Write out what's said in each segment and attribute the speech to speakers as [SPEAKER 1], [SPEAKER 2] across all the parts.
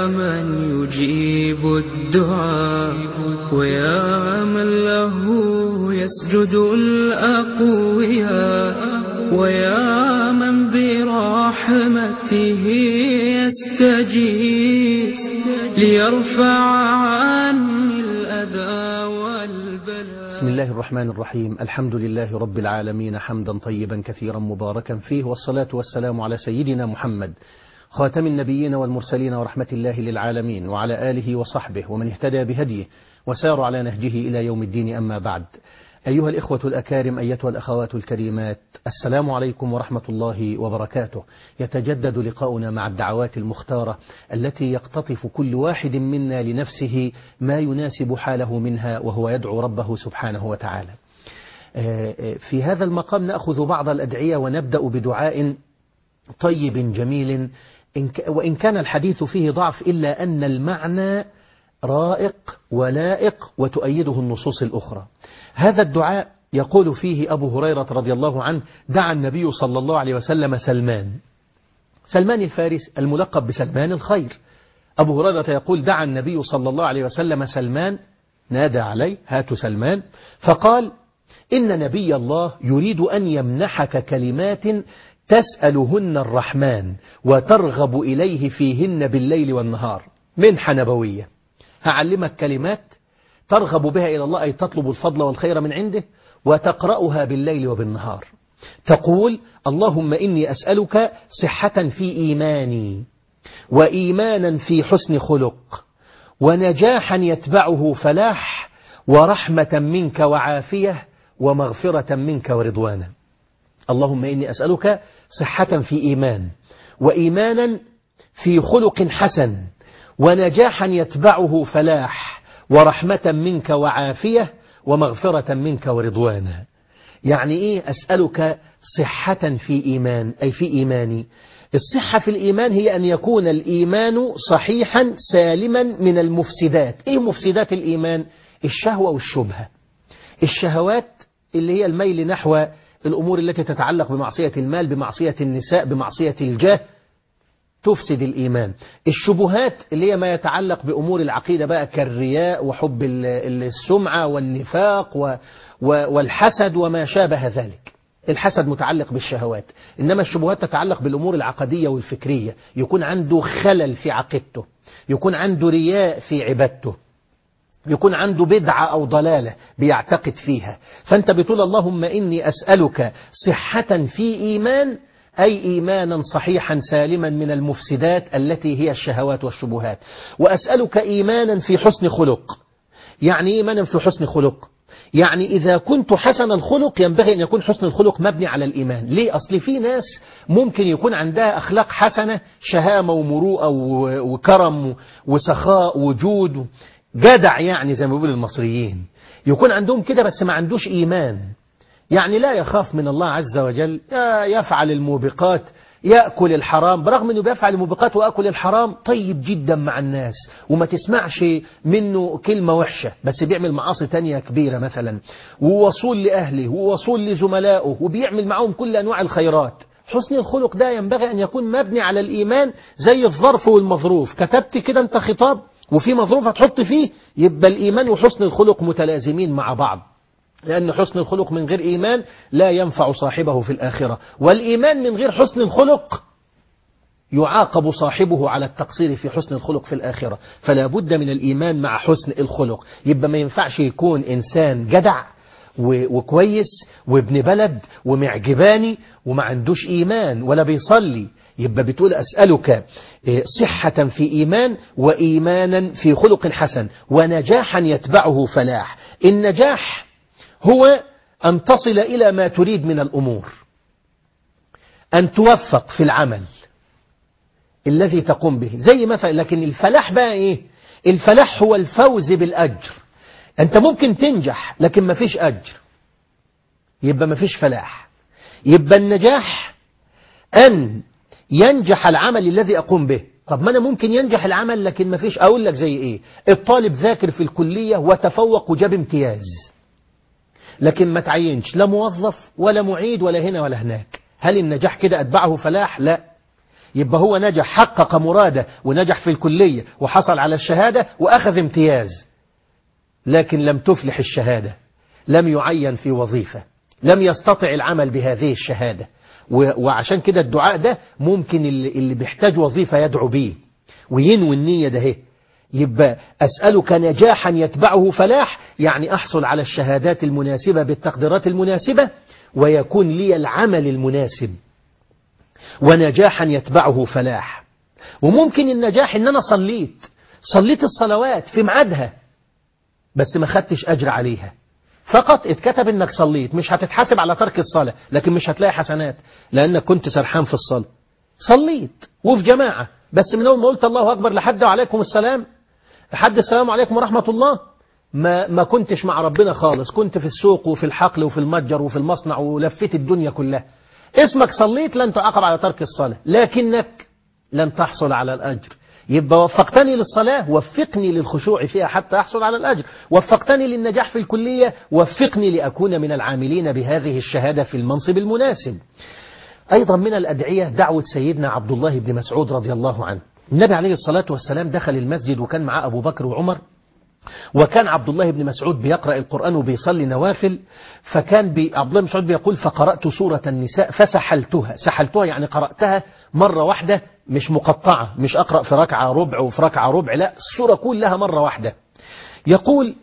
[SPEAKER 1] من يجيب الدعاء ويا من له يسجد الأقوياء ويا من برحمته يستجيب ليرفع عني الأذى والبلاء.
[SPEAKER 2] بسم الله الرحمن الرحيم. الحمد لله رب العالمين، حمدا طيبا كثيرا مباركا فيه، والصلاة والسلام على سيدنا محمد خاتم النبيين والمرسلين ورحمة الله للعالمين، وعلى آله وصحبه ومن اهتدى بهديه وسار على نهجه إلى يوم الدين. أما بعد، أيها الإخوة الأكارم، أيتها الأخوات الكريمات، السلام عليكم ورحمة الله وبركاته. يتجدد لقاؤنا مع الدعوات المختارة التي يقتطف كل واحد منا لنفسه ما يناسب حاله منها، وهو يدعو ربه سبحانه وتعالى. في هذا المقام نأخذ بعض الأدعية ونبدأ بدعاء طيب جميل، وإن كان الحديث فيه ضعف إلا أن المعنى رائق ولائق وتؤيده النصوص الأخرى. هذا الدعاء يقول فيه أبو هريرة رضي الله عنه: دعا النبي صلى الله عليه وسلم سلمان الفارس الملقب بسلمان الخير. أبو هريرة يقول: دعا النبي صلى الله عليه وسلم سلمان، نادى عليه: هات سلمان. فقال: إن نبي الله يريد أن يمنحك كلمات تسألهن الرحمن وترغب إليه فيهن بالليل والنهار، منحة نبوية. هعلمك كلمات ترغب بها إلى الله، أي تطلب الفضل والخير من عنده، وتقرأها بالليل وبالنهار. تقول: اللهم إني أسألك صحة في إيماني، وإيمانا في حسن خلق، ونجاحا يتبعه فلاح، ورحمة منك وعافية، ومغفرة منك ورضوانا. اللهم إني أسألك صحة في إيمان، وإيمانا في خلق حسن، ونجاحا يتبعه فلاح، ورحمة منك وعافية، ومغفرة منك ورضوانا. يعني إيه أسألك صحة في إيمان؟ أي في إيماني. الصحة في الإيمان هي أن يكون الإيمان صحيحا سالما من المفسدات. إيه مفسدات الإيمان؟ الشهوة والشبهة. الشهوات اللي هي الميل نحو الأمور التي تتعلق بمعصية المال، بمعصية النساء، بمعصية الجاه، تفسد الإيمان. الشبهات اللي هي ما يتعلق بأمور العقيدة بقى، كالرياء وحب السمعة والنفاق والحسد وما شابه ذلك. الحسد متعلق بالشهوات، إنما الشبهات تتعلق بالأمور العقدية والفكرية. يكون عنده خلل في عقيدته، يكون عنده رياء في عبادته، يكون عنده بدعة أو ضلالة بيعتقد فيها. فأنت بتقول: اللهم إني أسألك صحة في إيمان، أي إيمانا صحيحا سالما من المفسدات التي هي الشهوات والشبهات. وأسألك إيمانا في حسن خلق. يعني إيمانا في حسن خلق، يعني إذا كنت حسن الخلق ينبغي أن يكون حسن الخلق مبني على الإيمان. ليه؟ أصل في ناس ممكن يكون عندها أخلاق حسنة، شهامة ومروءة وكرم وسخاء وجود، جدع يعني زي ما بيقول المصريين، يكون عندهم كده بس ما عندوش إيمان. يعني لا يخاف من الله عز وجل، يفعل الموبقات، يأكل الحرام، برغم أنه بيفعل الموبقات ويأكل الحرام، طيب جدا مع الناس وما تسمعش منه كلمة وحشة، بس بيعمل معاصي تانية كبيرة مثلا، ووصول لأهله ووصول لزملائه، وبيعمل معهم كل أنواع الخيرات. حسن الخلق ده ينبغي أن يكون مبني على الإيمان، زي الظرف والمظروف. كتبت كده أنت خطاب وفي مظروف هتحط فيه، يبقى الإيمان وحسن الخلق متلازمين مع بعض، لأن حسن الخلق من غير إيمان لا ينفع صاحبه في الآخرة، والإيمان من غير حسن الخلق يعاقب صاحبه على التقصير في حسن الخلق في الآخرة. فلا بد من الإيمان مع حسن الخلق. يبقى ما ينفعش يكون إنسان جدع وكويس وابن بلد ومعجباني وما عندوش إيمان ولا بيصلي. يبقى بتقول: أسألك صحة في إيمان، وإيمانا في خلق حسن، ونجاحا يتبعه فلاح. النجاح هو أن تصل إلى ما تريد من الأمور، أن توفق في العمل الذي تقوم به، زي مثلا. لكن الفلاح بقى إيه؟ الفلاح هو الفوز بالأجر. أنت ممكن تنجح لكن ما فيش أجر، يبقى ما فيش فلاح. يبقى النجاح أن ينجح العمل الذي أقوم به. طب ما أنا ممكن ينجح العمل لكن ما فيش. أقول لك زي إيه؟ الطالب ذاكر في الكلية وتفوق وجاب امتياز، لكن ما تعينش لا موظف ولا معيد ولا هنا ولا هناك. هل النجاح كده أتبعه فلاح؟ لا. يبقى هو نجح، حقق مراده ونجح في الكلية وحصل على الشهادة وأخذ امتياز، لكن لم تفلح الشهادة، لم يعين في وظيفة، لم يستطع العمل بهذه الشهادة. وعشان كده الدعاء ده ممكن اللي بيحتاج وظيفة يدعو بيه وينوي النية ده. يبقى أسألك نجاحا يتبعه فلاح، يعني أحصل على الشهادات المناسبة بالتقديرات المناسبة ويكون لي العمل المناسب، ونجاحا يتبعه فلاح. وممكن النجاح إن أنا صليت الصلوات في ميعادها بس ما خدتش أجر عليها، فقط اتكتب إنك صليت، مش هتتحاسب على ترك الصلاة، لكن مش هتلاقي حسنات لأنك كنت سرحان في الصلاة. صليت وفي جماعة، بس من أول ما قلت الله أكبر لحد وعليكم السلام، لحد السلام عليكم ورحمة الله، ما كنتش مع ربنا خالص، كنت في السوق وفي الحقل وفي المتجر وفي المصنع ولفيت الدنيا كلها. اسمك صليت، لن تعاقب على ترك الصلاة، لكنك لن تحصل على الأجر. يبقى وفقتني للصلاة، وفقني للخشوع فيها حتى أحصل على الأجر، وفقتني للنجاح في الكلية، وفقني لأكون من العاملين بهذه الشهادة في المنصب المناسب. أيضا من الأدعية دعوة سيدنا عبد الله بن مسعود رضي الله عنه. النبي عليه الصلاة والسلام دخل المسجد وكان معاه أبو بكر وعمر، وكان عبد الله بن مسعود بيقرأ القرآن وبيصلي نوافل، فكان عبد الله بن مسعود بيقول فقرأت سورة النساء سحلتها يعني قرأتها مرة واحدة، مش مقطعة، مش أقرأ في ركعة ربع وفي ركعة ربع، لا، السورة كلها مرة واحدة. يقول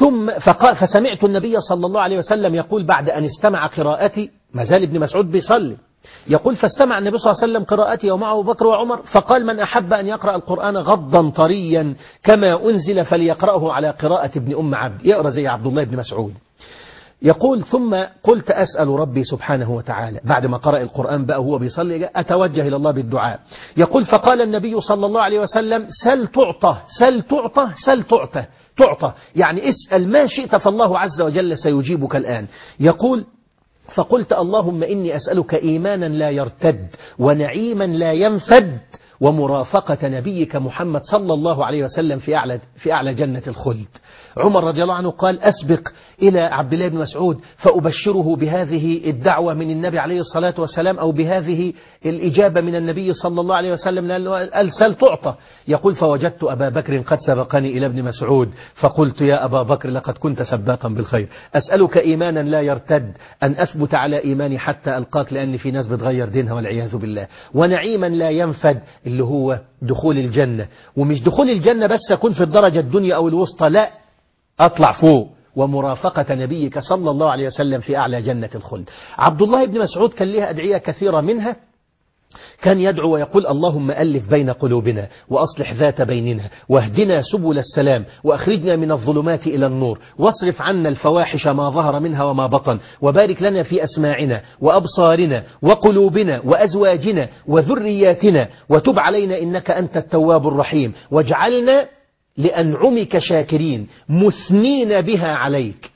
[SPEAKER 2] فسمعت النبي صلى الله عليه وسلم يقول بعد أن استمع قراءتي، ما زال ابن مسعود بيصلي، يقول فاستمع النبي صلى الله عليه وسلم قراءتي ومعه أبو بكر وعمر، فقال من أحب أن يقرأ القرآن غضا طريا كما أنزل فليقرأه على قراءة ابن أم عبد، يقرأ زي عبد الله بن مسعود. يقول ثم قلت أسأل ربي سبحانه وتعالى، بعد ما قرأ القرآن بقى وهو بيصلي أتوجه إلى الله بالدعاء. يقول فقال النبي صلى الله عليه وسلم سل تعطى سل تعطى سل تعطى، يعني اسأل ما شئت فالله عز وجل سيجيبك الآن. يقول فقلت اللهم إني أسألك إيمانا لا يرتد ونعيما لا ينفد ومرافقة نبيك محمد صلى الله عليه وسلم في أعلى جنة الخلد. عمر رضي الله عنه قال أسبق إلى عبد الله بن مسعود فأبشره بهذه الدعوة من النبي عليه الصلاة والسلام، أو بهذه الإجابة من النبي صلى الله عليه وسلم، قال سل تعطى. يقول فوجدت أبا بكر قد سبقني إلى ابن مسعود فقلت يا أبا بكر لقد كنت سباقا بالخير، أسألك إيمانا لا يرتد، أن أثبت على إيماني حتى ألقاك، لأن في ناس بتغير دينها والعياذ بالله، ونعيما لا ينفد اللي هو دخول الجنة، ومش دخول الجنة بس أكون في الدرجة الدنيا أو الوسطى، لا، أطلع فوق، ومرافقة نبيك صلى الله عليه وسلم في أعلى جنة الخلد. عبد الله بن مسعود كان لها أدعية كثيرة، منها كان يدعو ويقول اللهم ألف بين قلوبنا وأصلح ذات بيننا واهدنا سبل السلام وأخرجنا من الظلمات إلى النور واصرف عنا الفواحش ما ظهر منها وما بطن وبارك لنا في أسماعنا وأبصارنا وقلوبنا وأزواجنا وذرياتنا وتب علينا إنك أنت التواب الرحيم واجعلنا لأنعمك شاكرين مثنين بها عليك،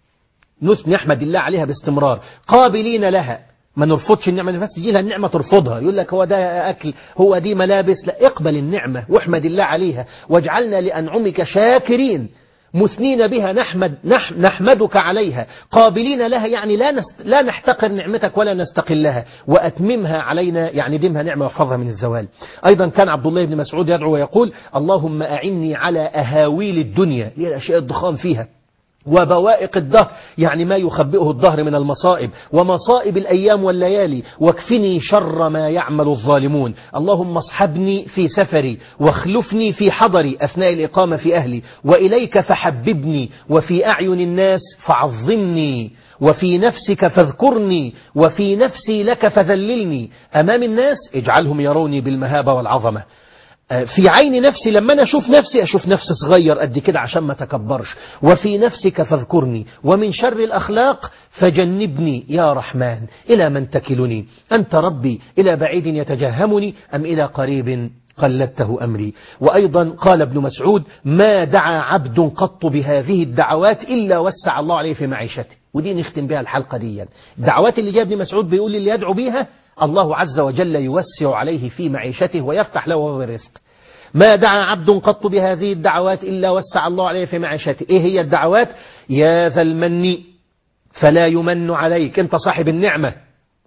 [SPEAKER 2] نثني أحمد الله عليها باستمرار، قابلين لها، ما نرفضش النعمة، نفس تجي لها النعمة ترفضها، يقول لك هو ده أكل، هو دي ملابس، لا، اقبل النعمة واحمد الله عليها، واجعلنا لأنعمك شاكرين مثنين بها نحمدك عليها، قابلين لها يعني لا نحتقر نعمتك ولا نستقلها، وأتممها علينا يعني دمها نعمة واحفظها من الزوال. أيضا كان عبد الله بن مسعود يدعو ويقول اللهم أعني على أهاويل الدنيا، هي الأشياء الضخام فيها، وبوائق الدهر يعني ما يخبئه الدهر من المصائب، ومصائب الأيام والليالي، واكفني شر ما يعمل الظالمون، اللهم اصحبني في سفري واخلفني في حضري أثناء الإقامة في أهلي، وإليك فحببني، وفي أعين الناس فعظمني، وفي نفسك فاذكرني، وفي نفسي لك فذللني، أمام الناس اجعلهم يروني بالمهابة والعظمة، في عين نفسي لما أنا أشوف نفسي صغير قد كده عشان ما تكبرش، وفي نفسك فاذكرني، ومن شر الأخلاق فجنبني يا رحمن، إلى من تكلني أنت ربي، إلى بعيد يتجهمني أم إلى قريب قلدته أمري. وأيضا قال ابن مسعود ما دعا عبد قط بهذه الدعوات إلا وسع الله عليه في معيشته، ودي نختم بها الحلقة دي. الدعوات اللي جاء ابن مسعود بيقول اللي يدعو بيها الله عز وجل يوسع عليه في معيشته ويفتح له الرزق. ما دعا عبد قط بهذه الدعوات إلا وسع الله عليه في معيشته. إيه هي الدعوات؟ يا ذا المن فلا يمن عليك، أنت صاحب النعمة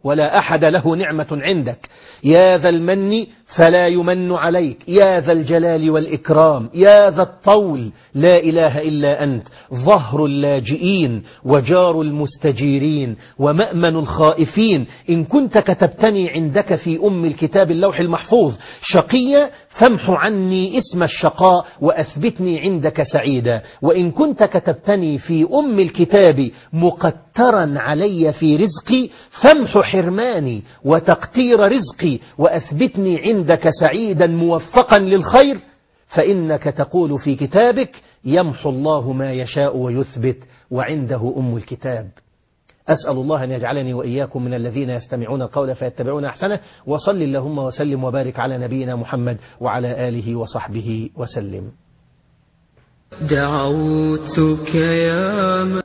[SPEAKER 2] ولا أحد له نعمة عندك. يا ذا المن فلا يمن عليك، يا ذا الجلال والإكرام، يا ذا الطول، لا إله إلا أنت، ظهر اللاجئين وجار المستجيرين ومأمن الخائفين. إن كنت كتبتني عندك في الكتاب اللوح المحفوظ شقيا فامح عني اسم الشقاء وأثبتني عندك سعيدا، وإن كنت كتبتني في الكتاب مقترا علي في رزقي فامح حرماني وتقتير رزقي وأثبتني عندك سعيدا موفقا للخير، فإنك تقول في كتابك يمحو الله ما يشاء ويثبت وعنده الكتاب. أسأل الله أن يجعلني وإياكم من الذين يستمعون القول فيتبعون أحسنه، وصل اللهم وسلم وبارك على نبينا محمد وعلى آله وصحبه وسلم.
[SPEAKER 1] دعوتك يا